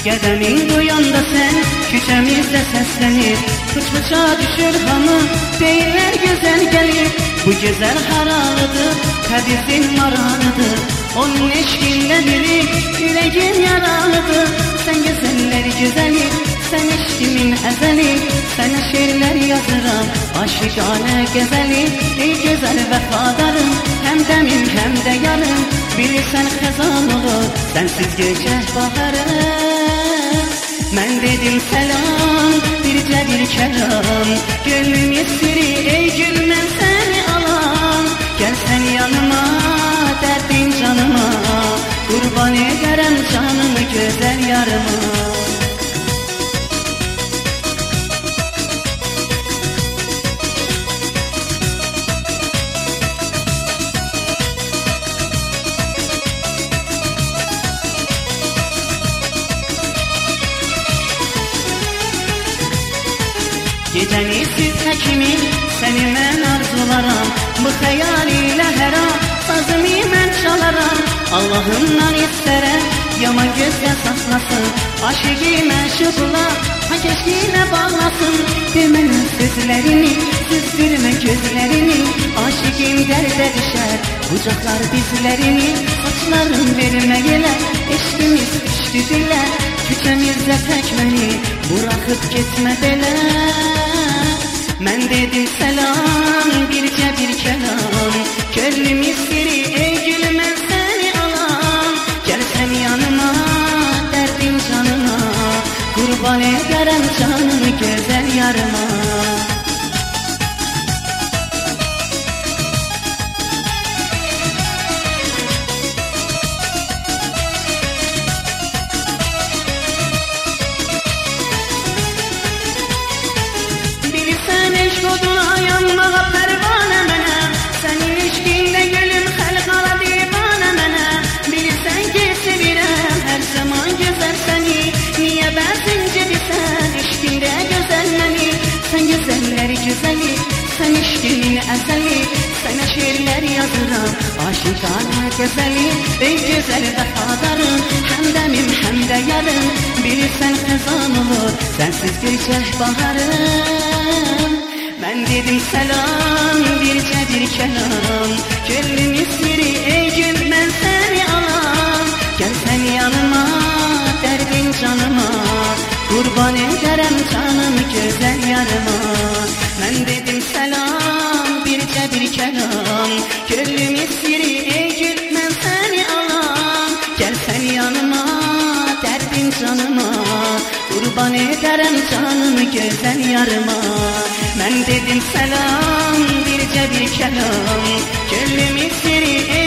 Qədəmin duyanda sən küçəmizdə səslənir. Fıç-fıça düşür hamı, deyirlər gözəl gəlir. Bu gözəl haralıdır, Təbrizin maranıdır. Onun eşqində bilir, ürəyim yaralıdır. Sən gözəlləri gözəli, sən eşqimin əzəli. Sənə şeirlər yazıram, aşiqanə gəzəli. Ey gözəl vəfadarım, həm dəmim, həm də yarım. Bilirsən xəzan olur, sənsiz gecə baharım. Mən dedim səlam, bircə bir kəlam. Gönlüm istiri, ey gül mən səni alam. Gəl sən yanıma, dərdin canıma. Qurban edərəm canımı gözəl yarıma. Gecəni siz həkimi, səni mən arzularam. Bu xəyal ilə hər an, sazımı mən çalaram. Allahımdan istərəm, yaman gözlə saxlasın. Aşıqi məşuqla, keşkiylə bağlasın. Demənə sözlərimi, süzdürmə gözlərimi. Aşıqim dərdə düşər, qucaqlar bizlərimi. Saçlarım vermə elə, eşqimiz düşdü dilə. Küçəmizdə tək məni, buraxıb getmə belə. Mən dedim səlam, bircə bir kəlam. Gönlüm istiri, ey gül mən səni alam. Gəl sən yanıma, dərdin canıma. Qurban edərəm canımı gözəl yarıma. Güzeli, sən eşqimin əzəli. Sənə şeirlər yazıram, aşiqanə gözəli. Ey gözəl vəfadarım, həm dəmim, həm də yarım. Bilirsən xəzan olur, sənsiz gecə baharım. Mən dedim səlam, bircə bir kəlam. Gönlüm istiri, ey gül mən səni alam. Gəl sən yanıma, dərdin canıma. Qurban edərəm canımı gözəl yarıma. Mən dedim səlam, bircə bir kəlam. Gönlüm istiri, ey gül mən səni alam. Gəl sən yanıma, dərdin canıma. Qurban edərəm canımı gözəl yarıma. Mən dedim səlam, bircə bir kəlam. Gönlüm istiri,